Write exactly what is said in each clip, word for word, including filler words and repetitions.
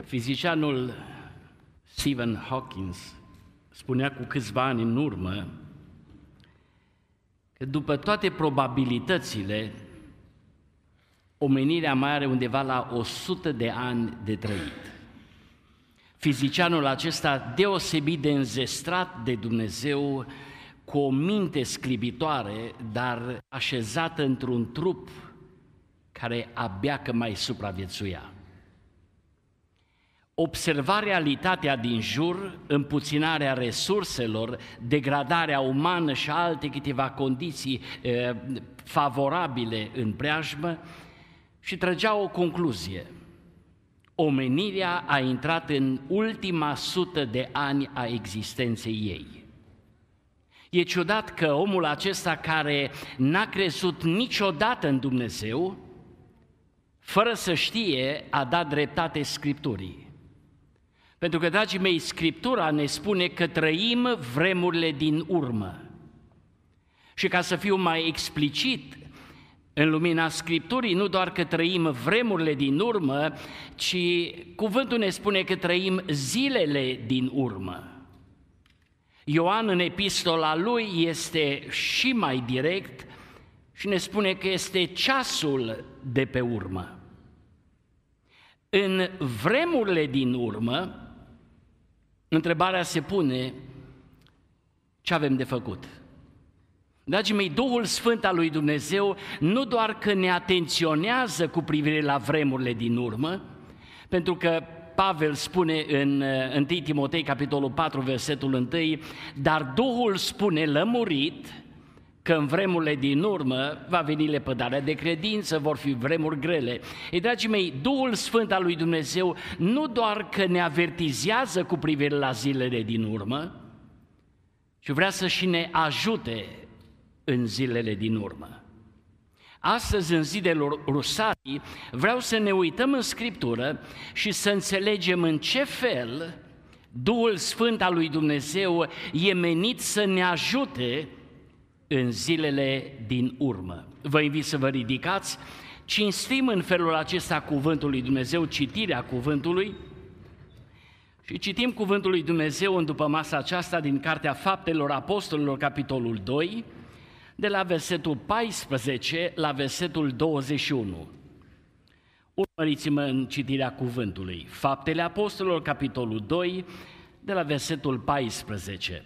Fizicianul Stephen Hawking spunea cu câțiva ani în urmă că după toate probabilitățile, omenirea mai are undeva la o sută de ani de trăit. Fizicianul acesta deosebit de înzestrat de Dumnezeu, cu o minte sclibitoare, dar așezată într-un trup care abia că mai supraviețuia. Observa realitatea din jur, împuținarea resurselor, degradarea umană și alte câteva condiții e, favorabile în preajmă și trăgea o concluzie. Omenirea a intrat în ultima sută de ani a existenței ei. E ciudat că omul acesta care n-a crezut niciodată în Dumnezeu, fără să știe, a dat dreptate Scripturii. Pentru că, dragii mei, Scriptura ne spune că trăim vremurile din urmă. Și ca să fiu mai explicit, în lumina Scripturii, nu doar că trăim vremurile din urmă, ci cuvântul ne spune că trăim zilele din urmă. Ioan, în epistola lui, este și mai direct și ne spune că este ceasul de pe urmă. În vremurile din urmă, întrebarea se pune, ce avem de făcut? Dragii mei, Duhul Sfânt al lui Dumnezeu nu doar că ne atenționează cu privire la vremurile din urmă, pentru că Pavel spune în întâi Timotei, capitolul patru, versetul unu, dar Duhul spune lămurit că în vremurile din urmă va veni lepădarea de credință, vor fi vremuri grele. Ei, dragii mei, Duhul Sfânt al lui Dumnezeu nu doar că ne avertizează cu privire la zilele din urmă, ci vrea să și ne ajute în zilele din urmă. Astăzi, în zi de Rusalii, vreau să ne uităm în Scriptură și să înțelegem în ce fel Duhul Sfânt al lui Dumnezeu e menit să ne ajute în zilele din urmă. Vă invit să vă ridicați, cinstim în felul acesta cuvântul lui Dumnezeu, citirea cuvântului, și citim cuvântul lui Dumnezeu în după masa aceasta din Cartea Faptelor Apostolilor, capitolul doi, de la versetul paisprezece la versetul douăzeci și unu. Urmăriți-mă în citirea cuvântului. Faptele Apostolilor, capitolul doi, de la versetul paisprezece.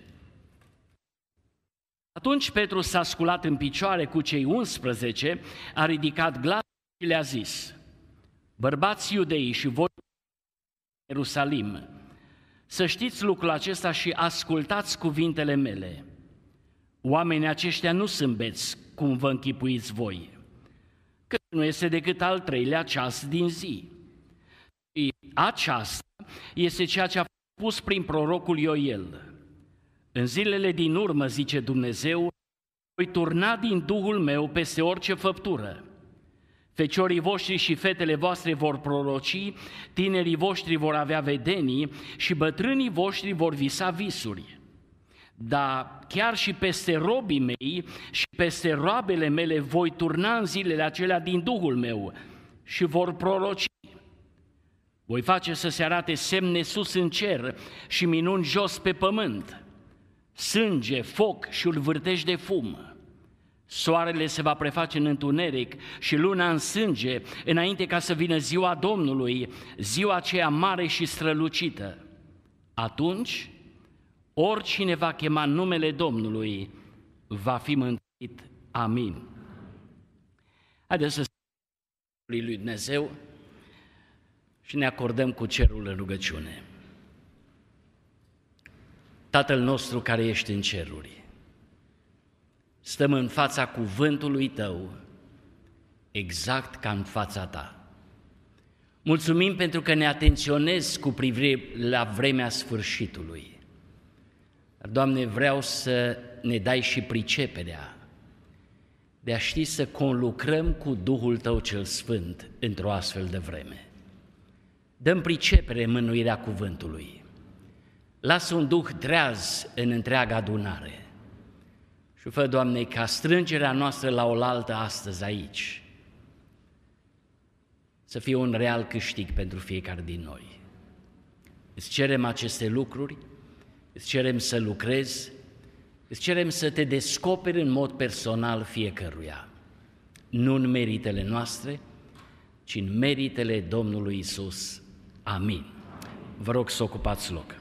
Atunci Petru s-a sculat în picioare cu cei unsprezece, a ridicat glasul și le-a zis: bărbați iudei și voi Ierusalim, să știți lucrul acesta și ascultați cuvintele mele. Oamenii aceștia nu sunt beți, cum vă închipuiți voi, că nu este decât al treilea ceas din zi. Și aceasta este ceea ce a spus prin prorocul Ioel. În zilele din urmă, zice Dumnezeu, voi turna din Duhul meu peste orice făptură. Feciorii voștri și fetele voastre vor proroci, tinerii voștri vor avea vedenii și bătrânii voștri vor visa visuri. Dar chiar și peste robii mei și peste roabele mele voi turna în zilele acelea din Duhul meu și vor proroci. Voi face să se arate semne sus în cer și minuni jos pe pământ, sânge, foc și ulvârteș de fum. Soarele se va preface în întuneric și luna în sânge, înainte ca să vină ziua Domnului, ziua aceea mare și strălucită. Atunci, oricine va chema numele Domnului va fi mântuit. Amin. Haideți să stăm lui Dumnezeu și ne acordăm cu cerul în rugăciune. Tatăl nostru care ești în ceruri, stăm în fața cuvântului Tău, exact ca în fața Ta. Mulțumim pentru că ne atenționezi cu privire la vremea sfârșitului. Dar, Doamne, vreau să ne dai și priceperea de a ști să conlucrăm cu Duhul Tău cel Sfânt într-o astfel de vreme. Dăm pricepere în mânuirea cuvântului. Lasă un duh treaz în întreaga adunare. Și fă, Doamne, ca strângerea noastră la oaltă astăzi aici să fie un real câștig pentru fiecare din noi. Îți cerem aceste lucruri, îți cerem să lucrezi, îți cerem să te descoperi în mod personal fiecăruia, nu în meritele noastre, ci în meritele Domnului Iisus. Amin. Vă rog să ocupați loc.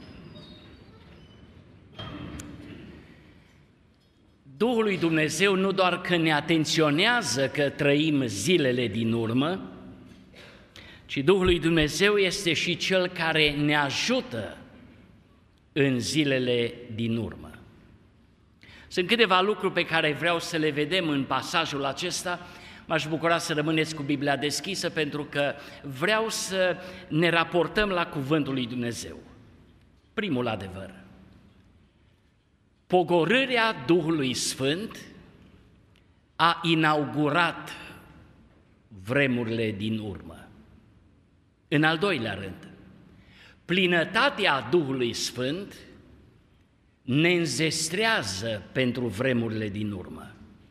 Duhul lui Dumnezeu nu doar că ne atenționează că trăim zilele din urmă, ci Duhul lui Dumnezeu este și Cel care ne ajută în zilele din urmă. Sunt câteva lucruri pe care vreau să le vedem în pasajul acesta. M-aș bucura să rămâneți cu Biblia deschisă pentru că vreau să ne raportăm la Cuvântul lui Dumnezeu. Primul adevăr. Pogorârea Duhului Sfânt a inaugurat vremurile din urmă. În al doilea rând, plinătatea Duhului Sfânt ne înzestrează pentru vremurile din urmă.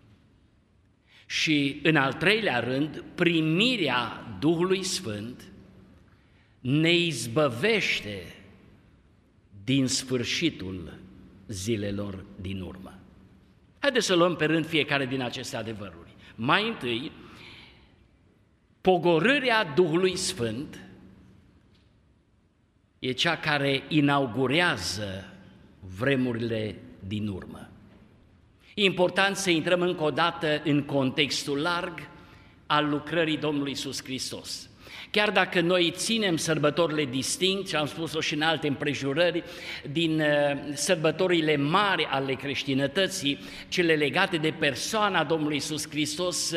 Și în al treilea rând, primirea Duhului Sfânt ne izbăvește din sfârșitul zilelor din urmă. Haideți să luăm pe rând fiecare din aceste adevăruri. Mai întâi, pogorârea Duhului Sfânt e cea care inaugurează vremurile din urmă. E important să intrăm încă o dată în contextul larg al lucrării Domnului Iisus Hristos. Chiar dacă noi ținem sărbătorile distinct, și am spus-o și în alte împrejurări, din sărbătorile mari ale creștinătății, cele legate de persoana Domnului Iisus Hristos,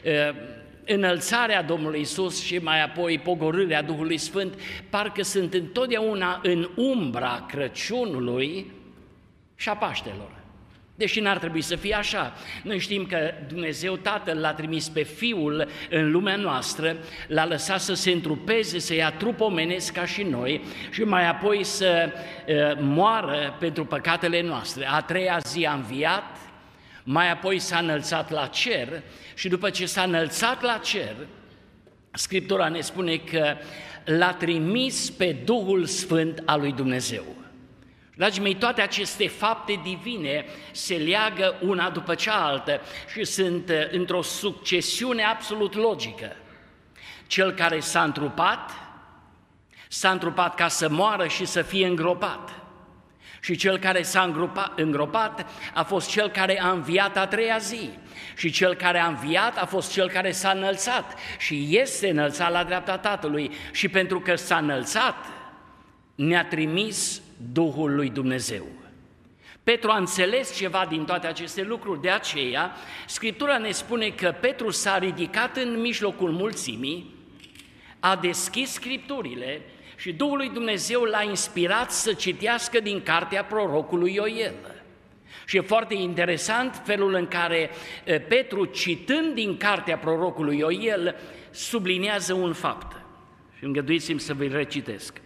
înălțarea Domnului Iisus și mai apoi pogorârea Duhului Sfânt, parcă sunt întotdeauna în umbra Crăciunului și a Paștelor. Deși n-ar trebui să fie așa. Noi știm că Dumnezeu Tatăl l-a trimis pe Fiul în lumea noastră, l-a lăsat să se întrupeze, să ia trup omenesc ca și noi și mai apoi să uh, moară pentru păcatele noastre. A treia zi a înviat, mai apoi s-a înălțat la cer și după ce s-a înălțat la cer, Scriptura ne spune că l-a trimis pe Duhul Sfânt al lui Dumnezeu. Dragii mei, toate aceste fapte divine se leagă una după cealaltă și sunt într-o succesiune absolut logică. Cel care s-a întrupat, s-a întrupat ca să moară și să fie îngropat. Și cel care s-a îngropat a fost cel care a înviat a treia zi. Și cel care a înviat a fost cel care s-a înălțat și este înălțat la dreapta Tatălui. Și pentru că s-a înălțat, ne-a trimis Duhul lui Dumnezeu. Petru a înțeles ceva din toate aceste lucruri, de aceea Scriptura ne spune că Petru s-a ridicat în mijlocul mulțimii, a deschis Scripturile și Duhul lui Dumnezeu l-a inspirat să citească din cartea prorocului Ioel. Și e foarte interesant felul în care Petru, citând din cartea prorocului Ioel, subliniază un fapt. Și îngăduiți-mi să vă recitesc.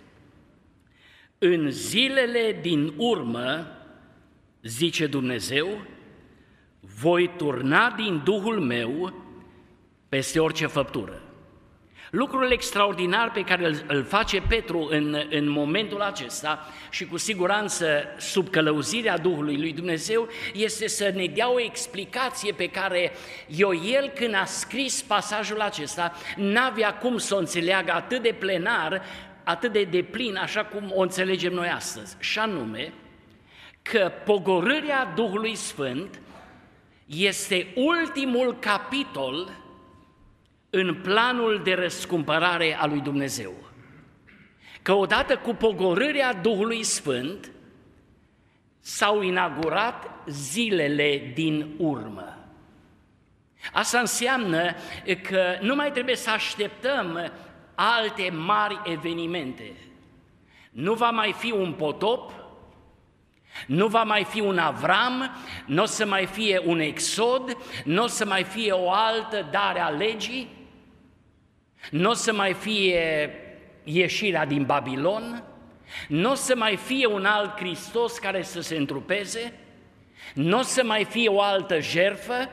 În zilele din urmă, zice Dumnezeu, voi turna din Duhul meu peste orice făptură. Lucrul extraordinar pe care îl, îl face Petru în, în momentul acesta și cu siguranță sub călăuzirea Duhului lui Dumnezeu este să ne dea o explicație pe care Ioel, când a scris pasajul acesta, n-avea cum să o înțeleagă atât de plenar, atât de deplin, așa cum o înțelegem noi astăzi, și anume că pogorârea Duhului Sfânt este ultimul capitol în planul de răscumpărare a lui Dumnezeu. Că odată cu pogorârea Duhului Sfânt s-au inaugurat zilele din urmă. Asta înseamnă că nu mai trebuie să așteptăm alte mari evenimente. Nu va mai fi un potop, nu va mai fi un Avram, nu o să mai fie un exod, nu o să mai fie o altă dare a legii, nu o să mai fie ieșirea din Babilon, nu o să mai fie un alt Hristos care să se întrupeze, nu o să mai fie o altă jertfă,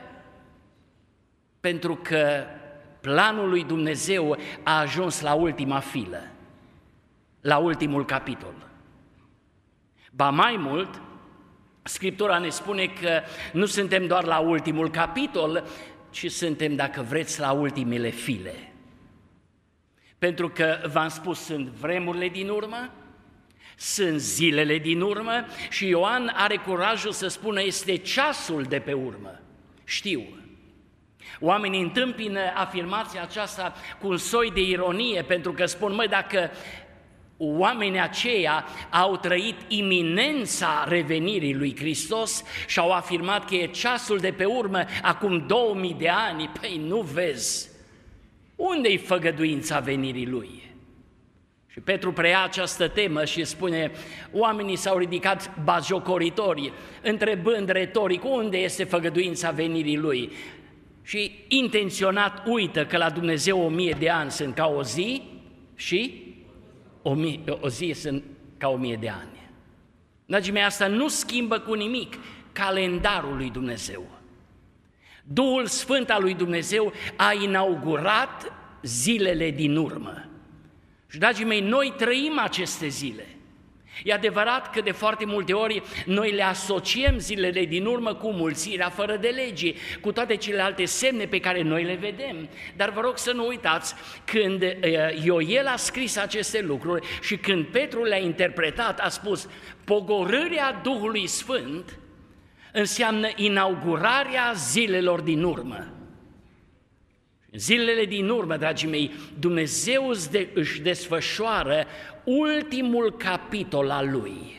pentru că planul lui Dumnezeu a ajuns la ultima filă. la ultimul capitol. Ba mai mult, Scriptura ne spune că nu suntem doar la ultimul capitol, ci suntem, dacă vreți, la ultimele file. Pentru că, v-am spus, sunt vremurile din urmă, sunt zilele din urmă și Ioan are curajul să spună este ceasul de pe urmă. Știu. Oamenii întâmpină afirmația aceasta cu un soi de ironie, pentru că spun, măi, dacă oamenii aceia au trăit iminența revenirii lui Hristos și au afirmat că e ceasul de pe urmă acum două mii de ani, păi nu vezi, unde-i făgăduința venirii lui? Și Petru preia această temă și spune, oamenii s-au ridicat batjocoritori, întrebând retoric, unde este făgăduința venirii lui? Și intenționat uită că la Dumnezeu o mie de ani sunt ca o zi și o, mie, o zi sunt ca o mie de ani. Dragii mei, asta nu schimbă cu nimic calendarul lui Dumnezeu. Duhul Sfânt al lui Dumnezeu a inaugurat zilele din urmă. Și, dragii mei, noi trăim aceste zile. E adevărat că de foarte multe ori noi le asociem zilele din urmă cu mulțirea fără de legii, cu toate celelalte semne pe care noi le vedem. Dar vă rog să nu uitați, când Ioel a scris aceste lucruri și când Petru le-a interpretat, a spus, pogorârea Duhului Sfânt înseamnă inaugurarea zilelor din urmă. Zilele din urmă, dragii mei, Dumnezeu își desfășoară ultimul capitol al Lui.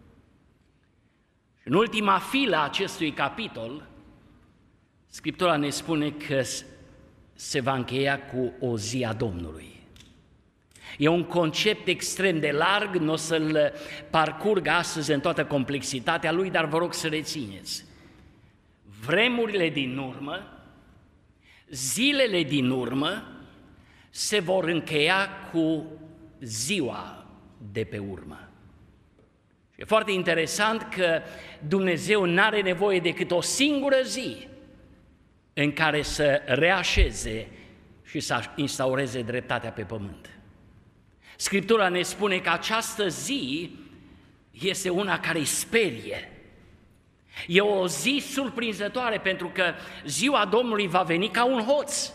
În ultima filă a acestui capitol, Scriptura ne spune că se va încheia cu o zi a Domnului. E un concept extrem de larg, nu o să-l parcurg astăzi în toată complexitatea lui, dar vă rog să rețineți. Vremurile din urmă, zilele din urmă se vor încheia cu ziua de pe urmă. Și e foarte interesant că Dumnezeu n-are nevoie decât o singură zi în care să reașeze și să instaureze dreptatea pe pământ. Scriptura ne spune că această zi este una care îi sperie. E o zi surprinzătoare pentru că ziua Domnului va veni ca un hoț.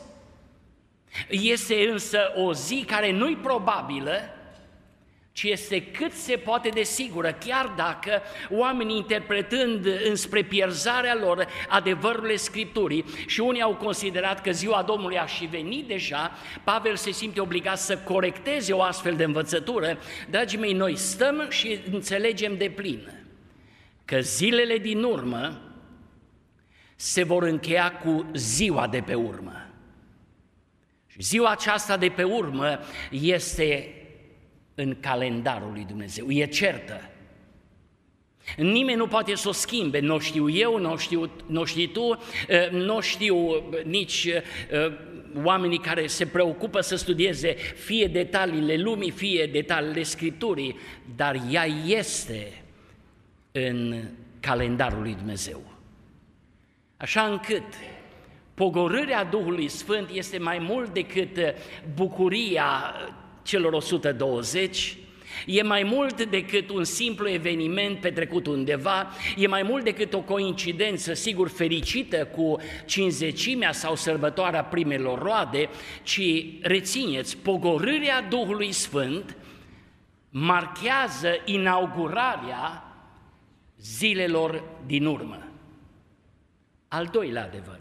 Este însă o zi care nu-i probabilă, ci este cât se poate de sigură, chiar dacă oamenii interpretând înspre pierzarea lor adevărurile Scripturii și unii au considerat că ziua Domnului a și venit deja, Pavel se simte obligat să corecteze o astfel de învățătură. Dragii mei, noi stăm și înțelegem de plin că zilele din urmă se vor încheia cu ziua de pe urmă. Și ziua aceasta de pe urmă este în calendarul lui Dumnezeu, e certă. Nimeni nu poate să o schimbe, nu știu eu, nu știu, nu știi tu, nu știu nici oamenii care se preocupă să studieze fie detaliile lumii, fie detaliile Scripturii, dar ea este în calendarul lui Dumnezeu. Așa încât pogorârea Duhului Sfânt este mai mult decât bucuria celor o sută douăzeci, e mai mult decât un simplu eveniment petrecut undeva, e mai mult decât o coincidență, sigur, fericită cu cincizecimea sau sărbătoarea primelor roade, ci, rețineți, pogorârea Duhului Sfânt marchează inaugurarea zilelor din urmă. Al doilea adevăr.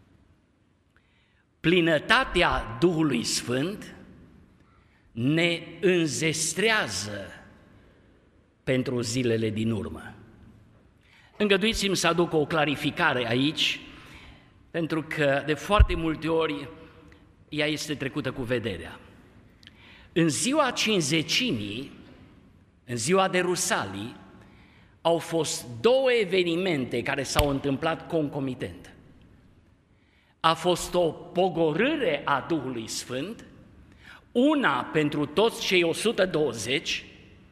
Plinătatea Duhului Sfânt ne înzestrează pentru zilele din urmă. Îngăduiți-mi să aduc o clarificare aici, pentru că de foarte multe ori ea este trecută cu vederea. În ziua cincizecimii, în ziua de Rusalii, au fost două evenimente care s-au întâmplat concomitent. A fost o pogorâre a Duhului Sfânt, una pentru toți cei o sută douăzeci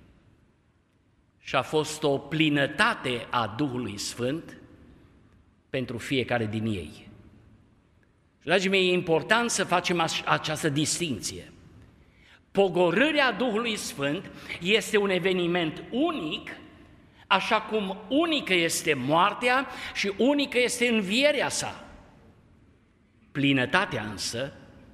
și a fost o plinătate a Duhului Sfânt pentru fiecare din ei. Dragii mei, e important să facem această distinție. Pogorârea Duhului Sfânt este un eveniment unic, așa cum unică este moartea și unică este învierea sa. Plinătatea însă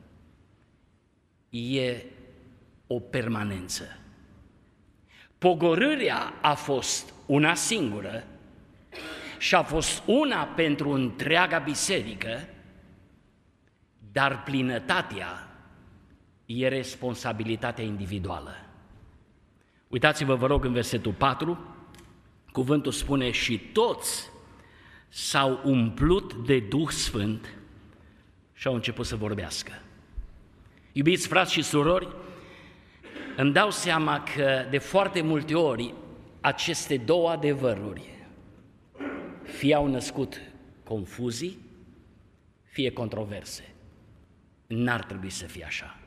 e o permanență. Pogorârea a fost una singură și a fost una pentru întreaga biserică, dar plinătatea e responsabilitatea individuală. Uitați-vă, vă rog, în versetul patru, cuvântul spune: și toți s-au umplut de Duh Sfânt și au început să vorbească. Iubiți frați și surori, îmi dau seama că de foarte multe ori aceste două adevăruri fie au născut confuzii, fie controverse. N-ar trebui să fie așa.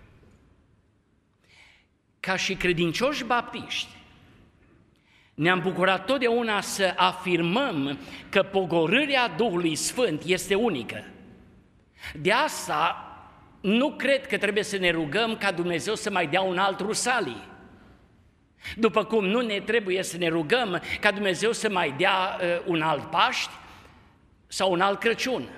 Ca și credincioși baptiști, ne-am bucurat totdeauna să afirmăm că pogorârea Duhului Sfânt este unică. De asta nu cred că trebuie să ne rugăm ca Dumnezeu să mai dea un alt Rusalii. După cum nu ne trebuie să ne rugăm ca Dumnezeu să mai dea uh, un alt Paști sau un alt Crăciun.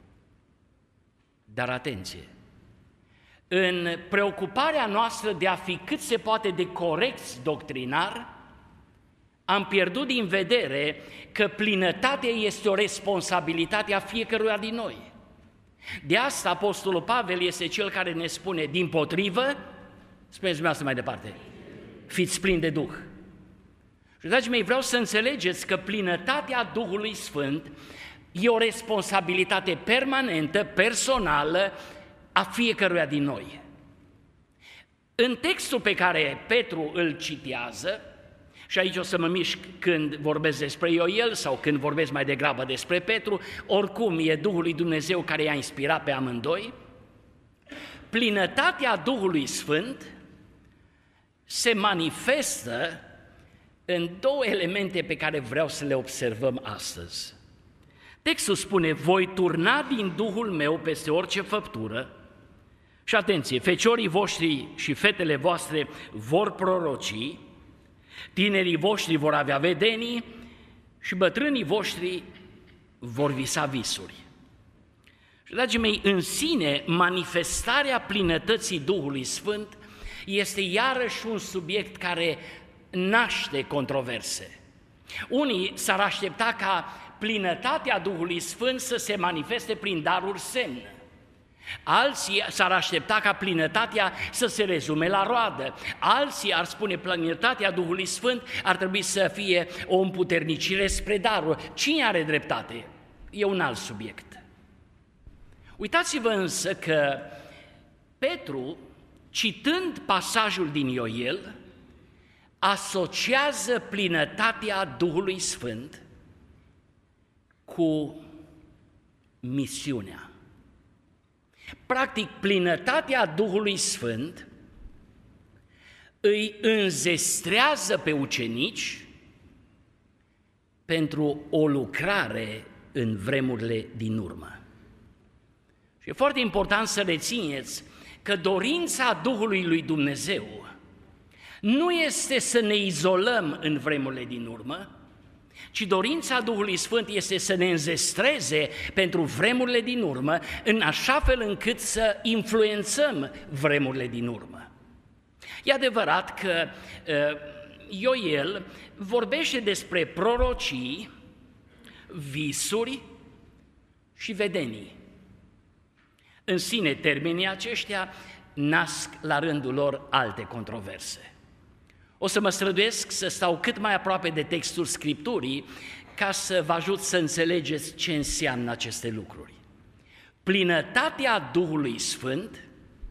Dar atenție! În preocuparea noastră de a fi cât se poate de corecți doctrinar, am pierdut din vedere că plinătatea este o responsabilitate a fiecăruia din noi. De asta Apostolul Pavel este cel care ne spune: dimpotrivă, spuneți dumneavoastră mai departe, fiți plini de Duh. Și, dragii mei, vreau să înțelegeți că plinătatea Duhului Sfânt e o responsabilitate permanentă, personală, a fiecăruia din noi. În textul pe care Petru îl citează, și aici o să mă mișc când vorbesc despre Ioel sau când vorbesc mai degrabă despre Petru, oricum e Duhul lui Dumnezeu care i-a inspirat pe amândoi, plinătatea Duhului Sfânt se manifestă în două elemente pe care vreau să le observăm astăzi. Textul spune: voi turna din Duhul meu peste orice făptură, și atenție, feciorii voștri și fetele voastre vor proroci, tinerii voștri vor avea vedenii și bătrânii voștri vor visa visuri. Și, dragii mei, în sine, manifestarea plinătății Duhului Sfânt este iarăși un subiect care naște controverse. Unii s-ar aștepta ca plinătatea Duhului Sfânt să se manifeste prin daruri semn. Alții s-ar aștepta ca plinătatea să se rezume la roadă. Alții ar spune plinătatea Duhului Sfânt ar trebui să fie o împuternicire spre daruri. Cine are dreptate? E un alt subiect. Uitați-vă însă că Petru, citând pasajul din Ioel, asociază plinătatea Duhului Sfânt cu misiunea. Practic, plinătatea Duhului Sfânt îi înzestrează pe ucenici pentru o lucrare în vremurile din urmă. Și e foarte important să rețineți că dorința Duhului lui Dumnezeu nu este să ne izolăm în vremurile din urmă, ci dorința Duhului Sfânt este să ne înzestreze pentru vremurile din urmă, în așa fel încât să influențăm vremurile din urmă. E adevărat că uh, Ioel vorbește despre prorocii, visuri și vedenii. În sine, termenii aceștia nasc la rândul lor alte controverse. O să mă străduiesc să stau cât mai aproape de textul Scripturii ca să vă ajut să înțelegeți ce înseamnă aceste lucruri. Plinătatea Duhului Sfânt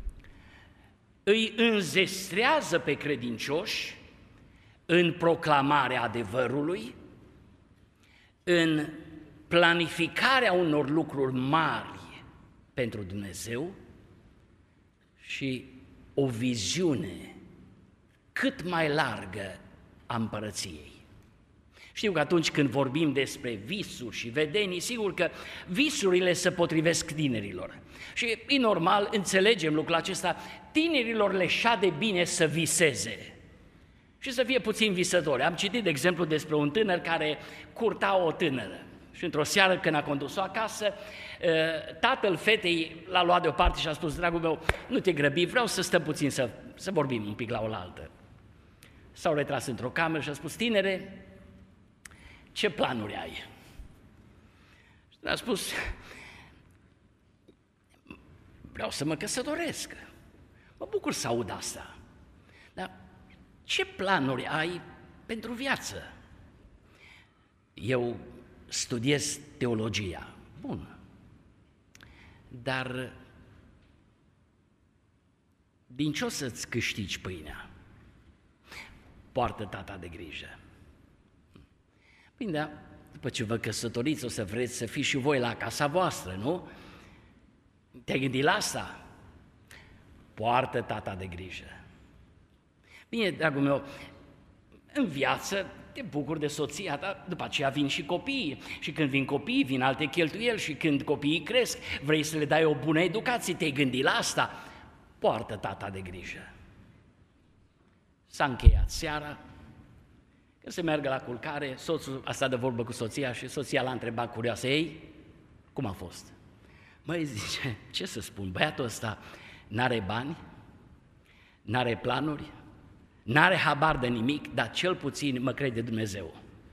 îi înzestrează pe credincioși în proclamarea adevărului, în planificarea unor lucruri mari pentru Dumnezeu și o viziune cât mai largă a împărăției. Știu că atunci când vorbim despre visuri și vedenii, sigur că visurile se potrivesc tinerilor. Și e normal, înțelegem lucrul acesta, tinerilor le șade bine să viseze și să fie puțin visători. Am citit, de exemplu, despre un tânăr care curta o tânără. Și într-o seară, când a condus-o acasă, tatăl fetei l-a luat deoparte și a spus: dragul meu, nu te grăbi, vreau să stăm puțin, să, să vorbim un pic la oaltă. S-au retras într-o cameră și a spus: tinere, ce planuri ai? Și a spus: vreau să mă căsătoresc. Mă bucur să aud asta. Dar ce planuri ai pentru viață? Eu studiez teologia. Bun. Dar din ce o să-ți câștigi pâinea? Poartă tata de grijă. Bine, da, după ce vă căsătoriți, o să vreți să fiți și voi la casa voastră, nu? Te-ai gândit la asta? Poartă tata de grijă. Bine, dragul meu, în viață te bucuri de soția ta, după aceea vin și copiii. Și când vin copiii, vin alte cheltuieli și când copiii cresc, vrei să le dai o bună educație, te-ai gândit la asta? Poartă tata de grijă. S-a încheiat seara, când se meargă la culcare, soțul a stat de vorbă cu soția și soția l-a întrebat curioasă: ei, cum a fost? Măi, zice, ce să spun, băiatul ăsta n-are bani, n-are planuri, n-are habar de nimic, dar cel puțin mă crede Dumnezeu.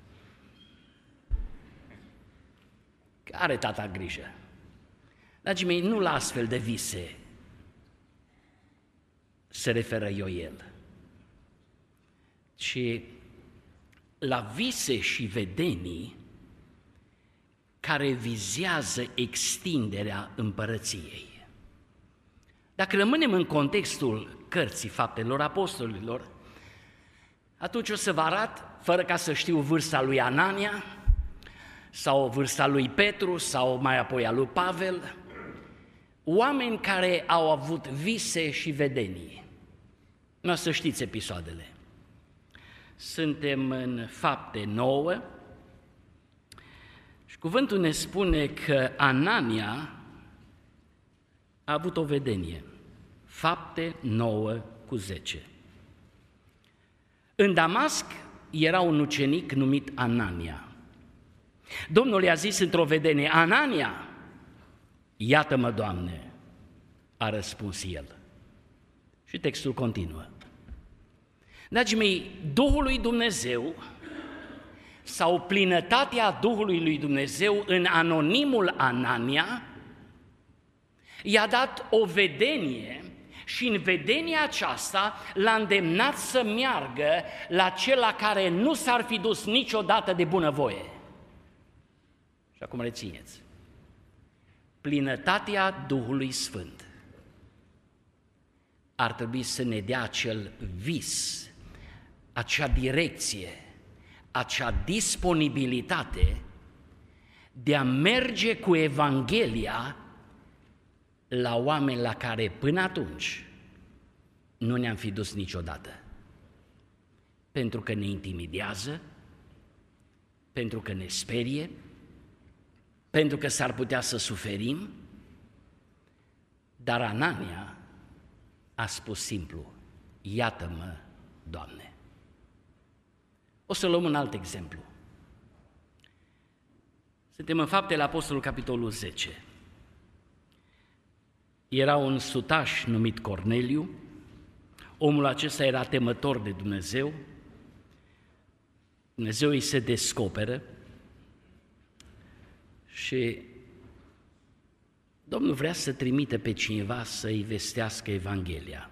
Are tata grijă. Dragii mei, nu la astfel de vise se referă Ioel, ci la vise și vedenii care vizează extinderea împărăției. Dacă rămânem în contextul cărții Faptelor Apostolilor, atunci o să vă arăt, fără ca să știu vârsta lui Anania, sau vârsta lui Petru, sau mai apoi a lui Pavel, oameni care au avut vise și vedenii. Nu o să știți episoadele. Suntem în Fapte nouă și cuvântul ne spune că Anania a avut o vedenie. Fapte nouă cu zece. În Damasc era un ucenic numit Anania. Domnul i-a zis într-o vedenie: Anania! Iată-mă, Doamne, a răspuns el. Și textul continuă. Dragii mei, Duhul lui Dumnezeu sau plinătatea Duhului lui Dumnezeu în anonimul Anania i-a dat o vedenie și în vedenia aceasta l-a îndemnat să meargă la cel la care nu s-ar fi dus niciodată de bunăvoie. Și acum rețineți: plinătatea Duhului Sfânt ar trebui să ne dea acel vis, acea direcție, acea disponibilitate de a merge cu Evanghelia la oameni la care până atunci nu ne-am fi dus niciodată. Pentru că ne intimidează, pentru că ne sperie, pentru că s-ar putea să suferim, dar Anania a spus simplu: iată-mă, Doamne. O să luăm un alt exemplu. Suntem în Faptele Apostolului, capitolul zece. Era un sutaș numit Corneliu. Omul acesta era temător de Dumnezeu. Dumnezeu îi se descoperă și Domnul vrea să trimite pe cineva să-i vestească Evanghelia.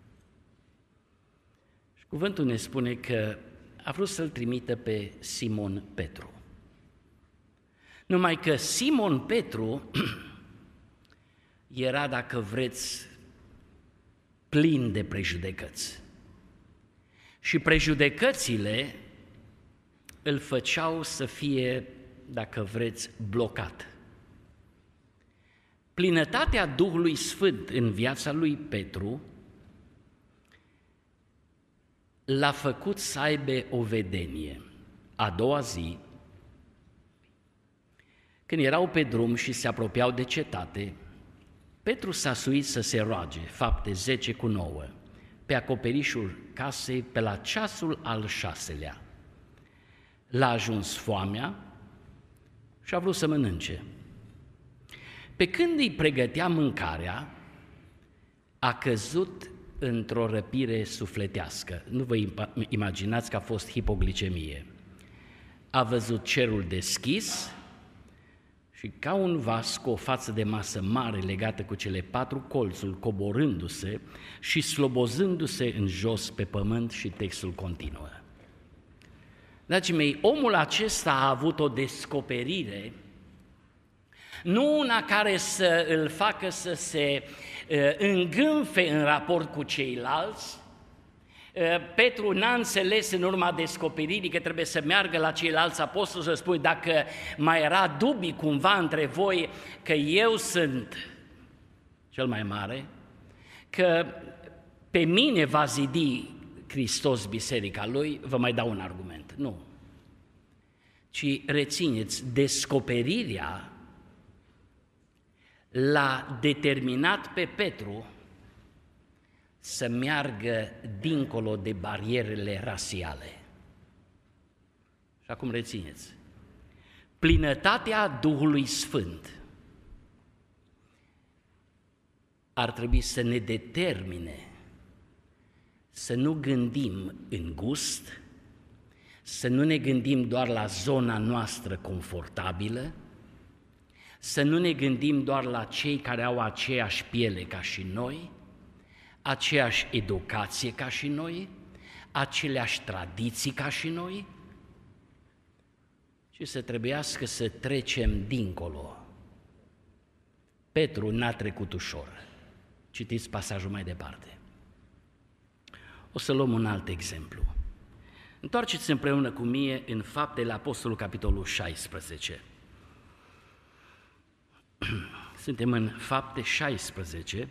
Și cuvântul ne spune că a vrut să-l trimită pe Simon Petru. Numai că Simon Petru era, dacă vreți, plin de prejudecăți. Și prejudecățile îl făceau să fie, dacă vreți, blocat. Plinătatea Duhului Sfânt în viața lui Petru l-a făcut să aibă o vedenie. A doua zi, când erau pe drum și se apropiau de cetate, Petru s-a suit să se roage, Fapte zece cu nouă, pe acoperișul casei pe la ceasul al șaselea. L-a ajuns foamea și a vrut să mănânce. Pe când îi pregătea mâncarea, a căzut într-o răpire sufletească. Nu vă imaginați că a fost hipoglicemie. A văzut cerul deschis și ca un vas cu o față de masă mare legată cu cele patru colțuri, coborându-se și slobozându-se în jos pe pământ, și textul continuă. Dragii mei, omul acesta a avut o descoperire, nu una care să îl facă să se uh, îngânfe în raport cu ceilalți. uh, Petru n-a înțeles în urma descoperirii că trebuie să meargă la ceilalți apostoli să spui dacă mai era dubii cumva între voi că eu sunt cel mai mare, că pe mine va zidi Hristos biserica lui, vă mai dau un argument. Nu. Ci rețineți, descoperirea l-a determinat pe Petru să meargă dincolo de barierele rasiale. Și acum rețineți, plinătatea Duhului Sfânt ar trebui să ne determine să nu gândim în gust, să nu ne gândim doar la zona noastră confortabilă, să nu ne gândim doar la cei care au aceeași piele ca și noi, aceeași educație ca și noi, aceleași tradiții ca și noi, ci să trebuiască să trecem dincolo. Petru n-a trecut ușor. Citiți pasajul mai departe. O să luăm un alt exemplu. Întoarceți împreună cu mine în Faptele Apostolului, capitolul șaisprezece. Suntem în Fapte șaisprezece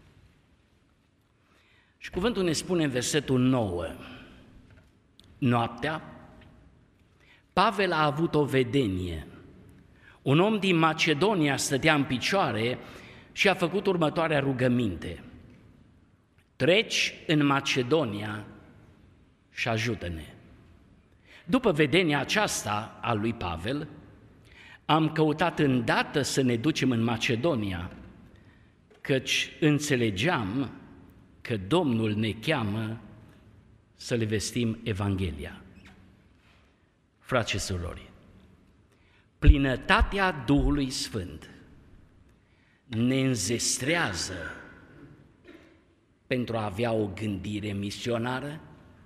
și cuvântul ne spune în versetul nouă: noaptea, Pavel a avut o vedenie. Un om din Macedonia stătea în picioare și a făcut următoarea rugăminte: treci în Macedonia și ajută-ne. După vedenia aceasta a lui Pavel, am căutat îndată să ne ducem în Macedonia, căci înțelegeam că Domnul ne cheamă să le vestim Evanghelia. Frați și surori, plinătatea Duhului Sfânt ne înzestrează pentru a avea o gândire misionară,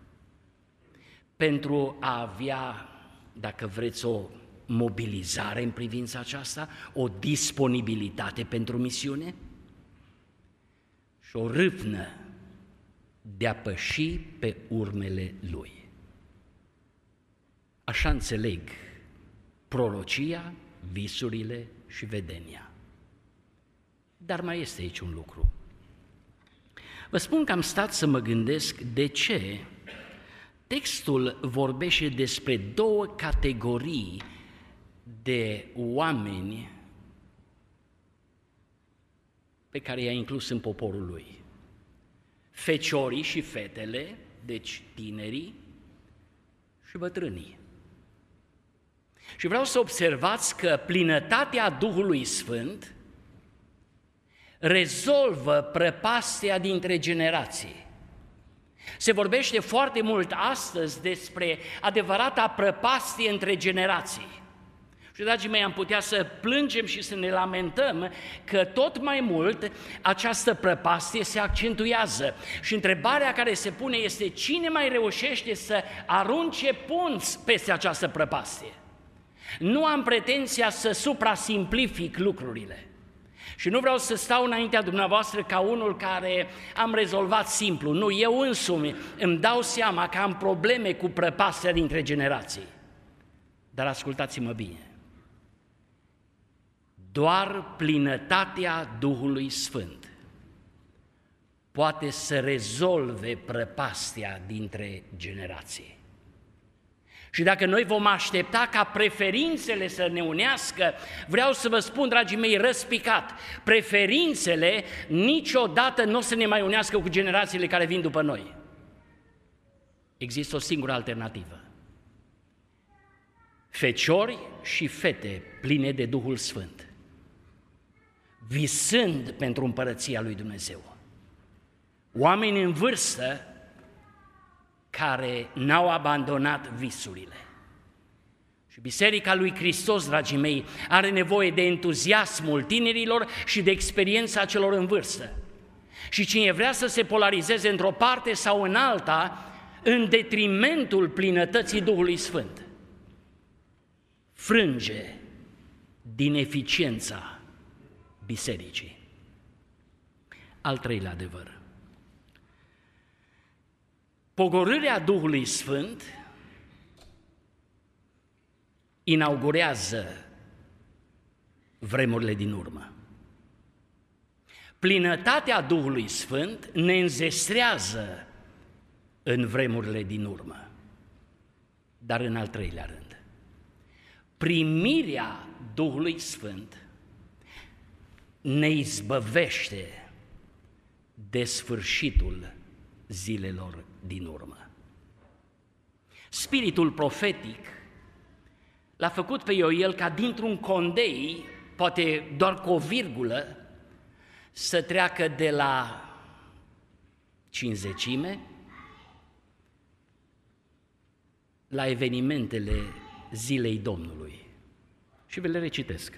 pentru a avea, dacă vreți, o mobilizare în privința aceasta, o disponibilitate pentru misiune și o râvnă de a păși pe urmele Lui. Așa înțeleg prorocia, visurile și vedenia. Dar mai este aici un lucru. Vă spun că am stat să mă gândesc de ce textul vorbește despre două categorii de oameni pe care i-a inclus în poporul lui. Feciorii și fetele, deci tinerii și bătrânii. Și vreau să observați că plinătatea Duhului Sfânt rezolvă prăpastia dintre generații. Se vorbește foarte mult astăzi despre adevărata prăpastie între generații. Și, dragii mei, am putea să plângem și să ne lamentăm că tot mai mult această prăpastie se accentuează. Și întrebarea care se pune este: cine mai reușește să arunce punți peste această prăpastie? Nu am pretenția să suprasimplific lucrurile. Și nu vreau să stau înaintea dumneavoastră ca unul care am rezolvat simplu. Nu, eu însumi îmi dau seama că am probleme cu prăpastia dintre generații. Dar ascultați-mă bine. Doar plinătatea Duhului Sfânt poate să rezolve prăpastia dintre generații. Și dacă noi vom aștepta ca preferințele să ne unească, vreau să vă spun, dragii mei, răspicat, preferințele niciodată nu o să ne mai unească cu generațiile care vin după noi. Există o singură alternativă. Feciori și fete pline de Duhul Sfânt, visând pentru împărăția lui Dumnezeu. Oameni în vârstă care n-au abandonat visurile. Și Biserica lui Hristos, dragii mei, are nevoie de entuziasmul tinerilor și de experiența celor în vârstă. Și cine vrea să se polarizeze într-o parte sau în alta, în detrimentul plinătății Duhului Sfânt, frânge din eficiența bisericii. Al treilea adevăr. Pogorârea Duhului Sfânt inaugurează vremurile din urmă. Plinătatea Duhului Sfânt ne înzestrează în vremurile din urmă. Dar în al treilea rând, primirea Duhului Sfânt ne izbăvește de sfârșitul zilelor din urmă. Spiritul profetic l-a făcut pe Ioel ca dintr-un condei, poate doar cu o virgulă, să treacă de la cincizecime la evenimentele zilei Domnului. Și vă le recitesc.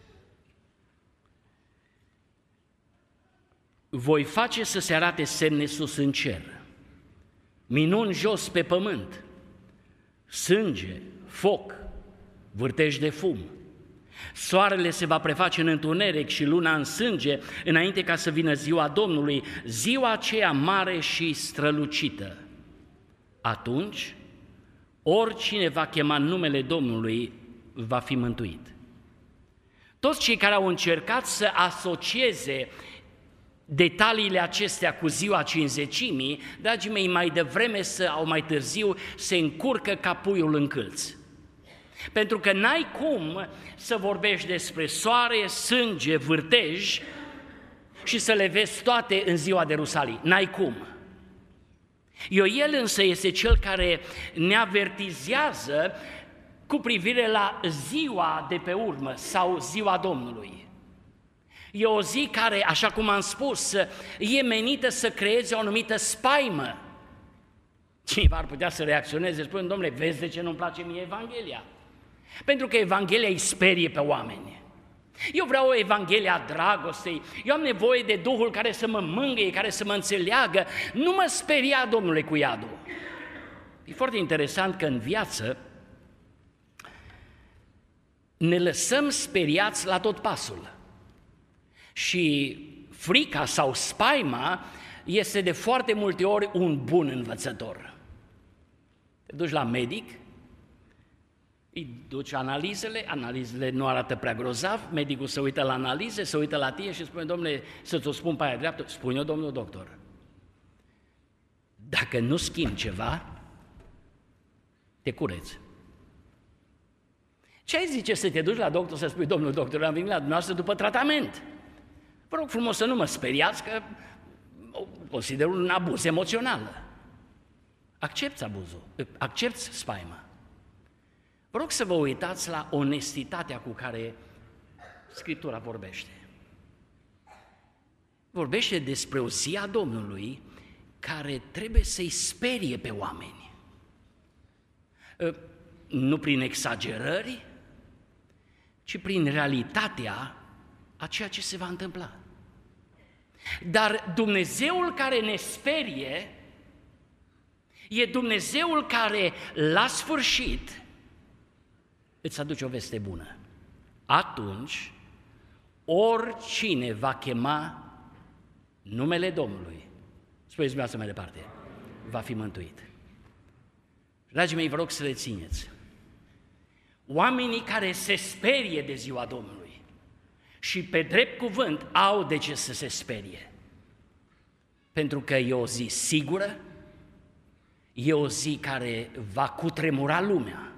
Voi face să se arate semne sus în cer, minuni jos pe pământ, sânge, foc, vârtej de fum. Soarele se va preface în întuneric și luna în sânge, înainte ca să vină ziua Domnului, ziua aceea mare și strălucită. Atunci, oricine va chema numele Domnului va fi mântuit. Toți cei care au încercat să asocieze detaliile acestea cu ziua cincizecimii, dragii mei, mai devreme sau mai târziu se încurcă ca puiul în câlț. Pentru că n-ai cum să vorbești despre soare, sânge, vârtej și să le vezi toate în ziua de Rusalii. N-ai cum. Ioel însă este cel care ne avertizează cu privire la ziua de pe urmă sau ziua Domnului. E o zi care, așa cum am spus, e menită să creeze o anumită spaimă. Cineva ar putea să reacționeze, spune, domnule, vezi de ce nu-mi place mie Evanghelia? Pentru că Evanghelia îi sperie pe oameni. Eu vreau o Evanghelie a dragostei, eu am nevoie de Duhul care să mă mângâie, care să mă înțeleagă, nu mă speria, Domnule, cu iadul. E foarte interesant că în viață ne lăsăm speriați la tot pasul. Și frica sau spaima este de foarte multe ori un bun învățător. Te duci la medic, îi duci analizele, analizele nu arată prea grozav, medicul se uită la analize, se uită la tine și spune, domnule, să ți-o spun pe aia dreaptă, spune-o, domnul doctor. Dacă nu schimbi ceva, te cureți. Ce ai zice să te duci la doctor să spui, domnul doctor, am venit la dumneavoastră după tratament? Vă rog frumos să nu mă speriați, că consider un abuz emoțional. Accepți abuzul, accepți spaima. Vă rog să vă uitați la onestitatea cu care Scriptura vorbește. Vorbește despre o zi a Domnului care trebuie să-i sperie pe oameni. Nu prin exagerări, ci prin realitatea a ceea ce se va întâmpla. Dar Dumnezeul care ne sperie e Dumnezeul care, la sfârșit, îți aduce o veste bună. Atunci, oricine va chema numele Domnului, spuneți dumneavoastră mai departe, va fi mântuit. Dragii mei, vă rog să rețineți. Oamenii care se sperie de ziua Domnului și pe drept cuvânt au de ce să se sperie. Pentru că e o zi sigură, e o zi care va cutremura lumea,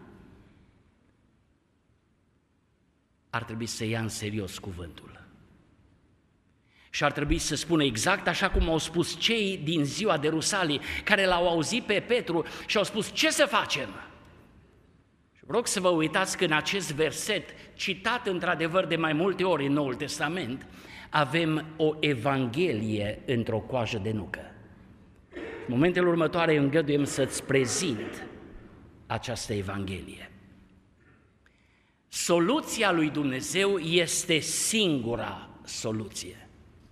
ar trebui să ia în serios cuvântul. Și ar trebui să spună exact așa cum au spus cei din ziua de Rusalii, care l-au auzit pe Petru și au spus: ce să facem? Și vă rog să vă uitați că în acest verset, citat într-adevăr de mai multe ori în Noul Testament, avem o evanghelie într-o coajă de nucă. În momentele următoare îngăduiem să-ți prezint această evanghelie. Soluția lui Dumnezeu este singura soluție.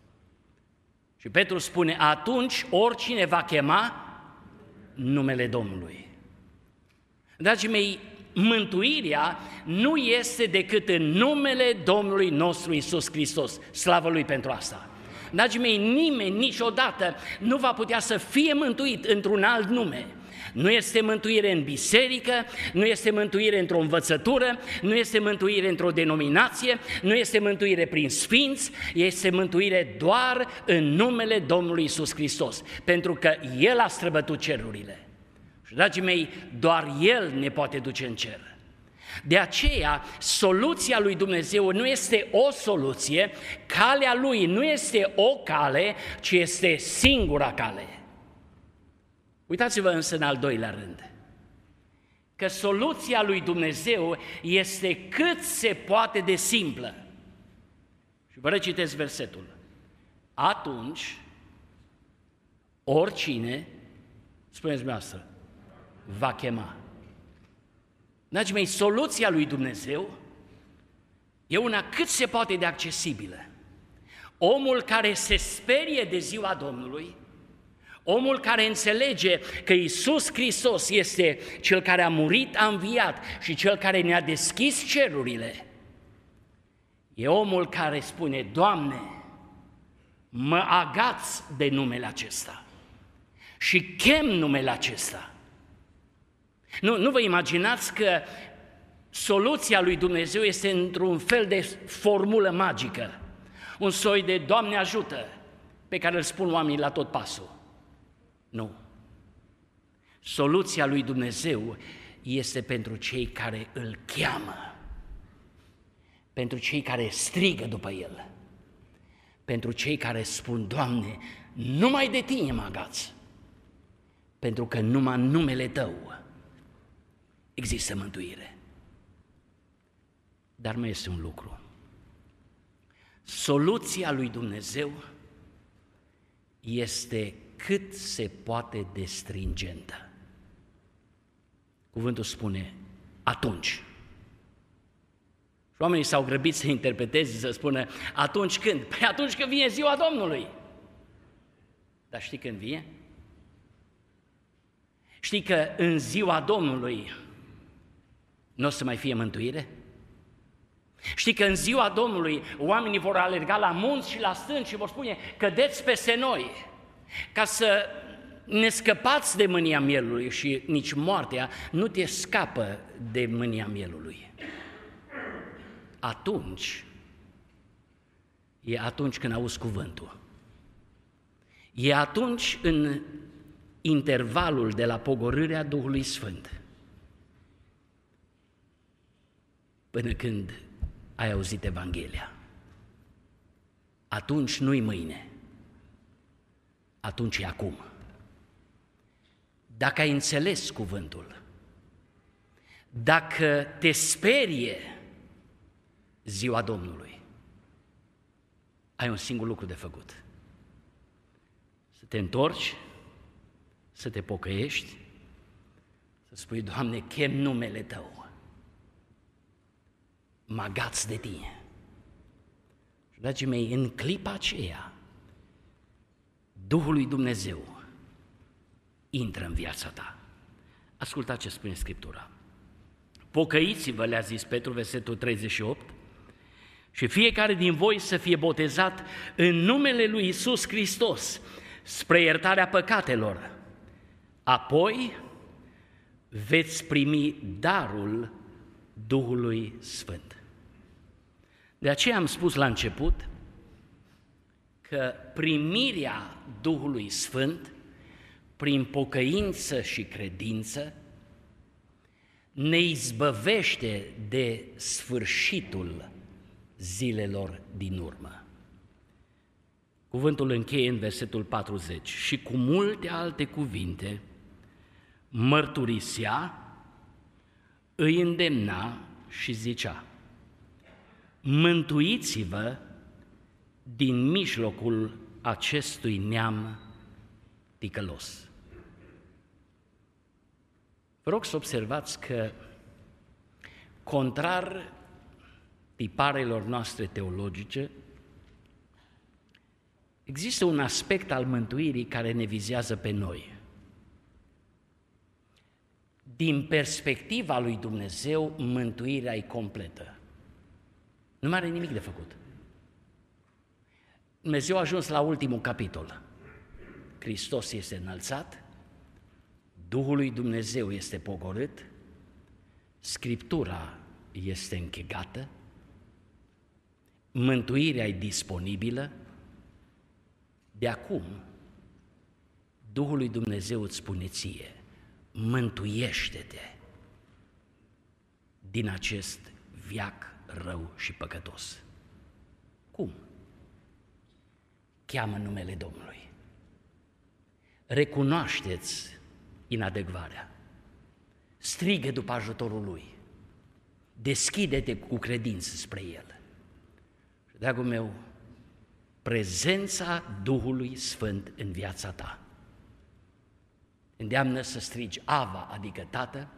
Și Petru spune: atunci oricine va chema numele Domnului. Dragii mei, mântuirea nu este decât în numele Domnului nostru Iisus Hristos. Slavă Lui pentru asta! Dragii mei, nimeni niciodată nu va putea să fie mântuit într-un alt nume. Nu este mântuire în biserică, nu este mântuire într-o învățătură, nu este mântuire într-o denominație, nu este mântuire prin sfinți, este mântuire doar în numele Domnului Iisus Hristos, pentru că El a străbătut cerurile. Și, dragii mei, doar El ne poate duce în cer. De aceea, soluția lui Dumnezeu nu este o soluție, calea Lui nu este o cale, ci este singura cale. Uitați-vă însă în al doilea rând, că soluția lui Dumnezeu este cât se poate de simplă. Și vă recitesc versetul. Atunci, oricine, spuneți dumneavoastră, va chema. Dragii mei, soluția lui Dumnezeu e una cât se poate de accesibilă. Omul care se sperie de ziua Domnului, omul care înțelege că Iisus Hristos este Cel care a murit, a înviat și Cel care ne-a deschis cerurile, e omul care spune: Doamne, mă agați de numele acesta și chem numele acesta. Nu, nu vă imaginați că soluția lui Dumnezeu este într-un fel de formulă magică, un soi de Doamne ajută, pe care îl spun oamenii la tot pasul. Nu. Soluția lui Dumnezeu este pentru cei care îl cheamă, pentru cei care strigă după El, pentru cei care spun: Doamne, numai de Tine mă agați, pentru că numai în numele Tău există mântuire. Dar mai este un lucru. Soluția lui Dumnezeu este cât se poate de stringentă. Cuvântul spune: atunci. Și oamenii s-au grăbit să interpreteze, să spună: atunci când? Păi atunci când vine ziua Domnului. Dar știi când vine? Știi că în ziua Domnului nu o să mai fie mântuire? Știi că în ziua Domnului oamenii vor alerga la munți și la stânci și vor spune: cădeți peste noi, ca să ne scăpați de mânia mielului, și nici moartea nu te scapă de mânia mielului. Atunci, e atunci când auzi cuvântul. E atunci în intervalul de la pogorârea Duhului Sfânt până când ai auzit Evanghelia. Atunci nu-i mâine, atunci e acum. Dacă ai înțeles cuvântul, dacă te sperie ziua Domnului, ai un singur lucru de făcut: să te întorci, să te pocăiești, să spui: Doamne, chem numele Tău, mă agați de Tine. Și, dragii mei, în clipa aceea, Duhul lui Dumnezeu intră în viața ta. Ascultați ce spune Scriptura. Pocăiți-vă, le-a zis Petru, versetul treizeci și opt, și fiecare din voi să fie botezat în numele lui Iisus Hristos spre iertarea păcatelor. Apoi veți primi darul Duhului Sfânt. De aceea am spus la început că primirea Duhului Sfânt prin pocăință și credință, ne izbăvește de sfârșitul zilelor din urmă. Cuvântul încheie în versetul patruzeci. Și cu multe alte cuvinte mărturisea, îi îndemna și zicea: mântuiți-vă din mijlocul acestui neam ticălos. Vă rog să observați că, contrar tiparelor noastre teologice, există un aspect al mântuirii care ne vizează pe noi. Din perspectiva lui Dumnezeu, mântuirea e completă. Nu mai are nimic de făcut. Dumnezeu a ajuns la ultimul capitol. Hristos este înălțat, Duhul lui Dumnezeu este pogorât, Scriptura este închegată, mântuirea e disponibilă. De acum, Duhul lui Dumnezeu îți spune ție: mântuiește-te din acest veac rău și păcătos. Cum? Cheamă numele Domnului. Recunoașteți inadecvarea. Strigă după ajutorul Lui. Deschide-te cu credință spre El. Și, dragul meu, prezența Duhului Sfânt în viața ta îndeamnă să strigi Ava, adică Tată.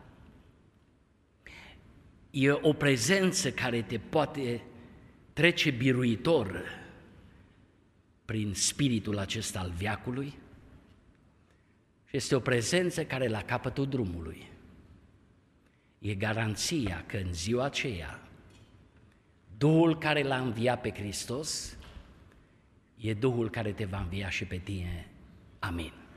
E o prezență care te poate trece biruitor prin spiritul acesta al veacului și este o prezență care la capătul drumului e garanția că în ziua aceea Duhul care l-a înviat pe Hristos e Duhul care te va învia și pe tine. Amin.